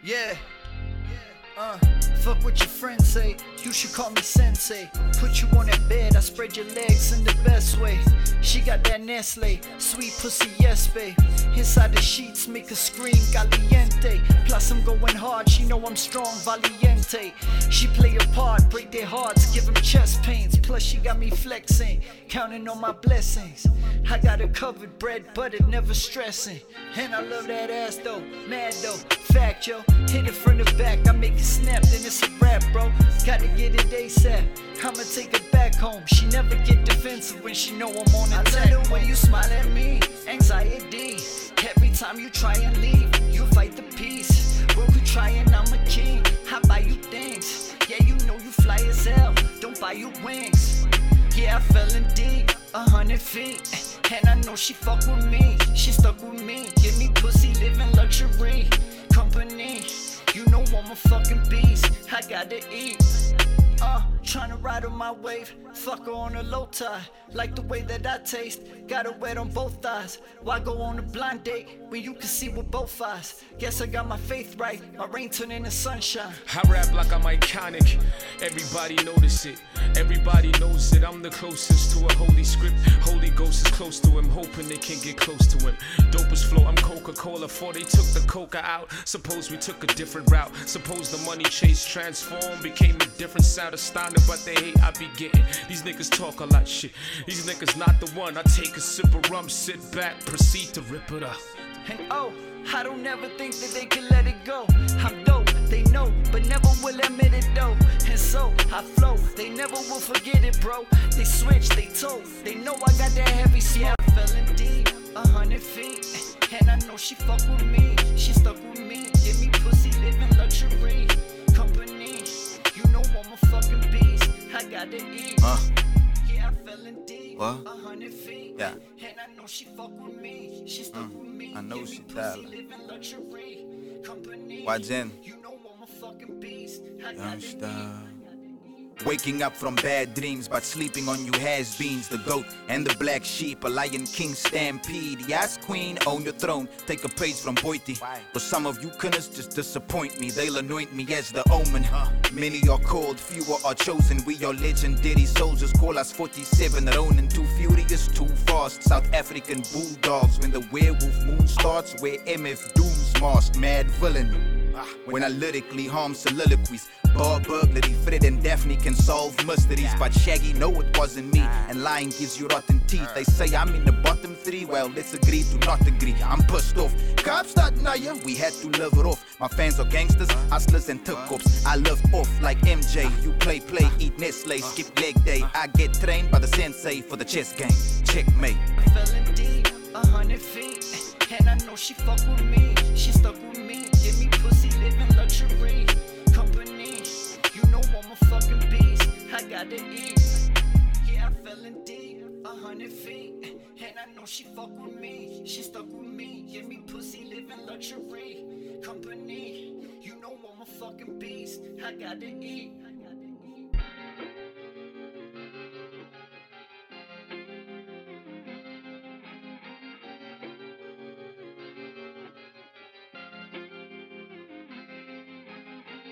Yeah. Fuck what your friends say, you should call me sensei. Put you on that bed, I spread your legs in the best way. She got that Nestle, sweet pussy, yes babe. Inside the sheets make her scream caliente. Plus I'm going hard, she know I'm strong, valiente. She play a part, break their hearts, give them chest pains. Plus she got me flexing, counting on my blessings. I got her covered, bread buttered, never stressing. And I love that ass though, mad though, fact yo. Hit it from the back, I make it snap, then it's a rap bro. Gotta get it ASAP, I'ma take it back home. She never get defensive when she know I'm on attack. I love the way you smile at me, anxiety. Every time you try and leave, you fight the peace. But we trying, I'm a king, I buy you things. Yeah, you know you fly as hell, don't buy you wings. Yeah, I fell in deep, 100 feet. And I know she fuck with me, she stuck with me. Give me pussy, living luxury, company. You know I'm a fucking beast, I gotta eat. Tryna ride on my wave, fuck her on a low tide. Like the way that I taste, got her wet on both thighs. Why go on a blind date when you can see with both eyes? Guess I got my faith right, my rain turned into sunshine. I rap like I'm iconic, everybody notice it. Everybody knows it, I'm the closest to a holy script. Holy Ghost is close to him, hoping they can get close to him. Dopest flow, I'm Coca-Cola before they took the coca out. Suppose we took a different route. Suppose the money chase transformed, became a different sound. Astounded, but they hate I be getting. These niggas talk a lot shit. These niggas not the one. I take a sip of rum, sit back, proceed to rip it up. And I don't ever think that they can let it go. I'm dope, they know, but never will admit it though. And so I flow, they never will forget it, bro. They switch, they told, they know I got that heavy smoke. I fell in deep, 100 feet, and I know she fuck with me. She stuck with me, give me pussy, living luxury, company. You know I'm a fucking beast, I gotta eat. Yeah, I fell in deep, 100 feet, yeah. And I know she fuck with me. She stuck with me. I know she died. Company. Why Jen? You know I'm a fucking beast. Youngster. Waking up from bad dreams, but sleeping on you has-beens. The goat and the black sheep, a lion king stampede. Yes, queen, own your throne, take a page from Boiti. But some of you cunners just disappoint me. They'll anoint me as the omen. Many are called, fewer are chosen. We are legendary soldiers, call us 47 Ronin. Too furious, too fast, South African bulldogs. When the werewolf moon starts, wear MF Doom's mask. Mad villain. When I lyrically harm soliloquies, bar burglary, Fred and Daphne can solve mysteries. But Shaggy, no it wasn't me, and lying gives you rotten teeth. They say I'm in the bottom three, well let's agree to not agree. I'm pissed off, cops start now, we had to live it off. My fans are gangsters, hustlers and tip-cops. I live off like MJ, you play, eat Nestle, skip leg day. I get trained by the sensei for the chess game, checkmate. I fell in deep, 100 feet, and I know she fuck with me. She stuck with me, give me pussy, living luxury, company. You know I'm a fucking beast, I gotta eat. Yeah, I fell in deep, 100 feet, and I know she fuck with me. She stuck with me, give me pussy, living luxury, company. You know I'm a fucking beast, I gotta eat.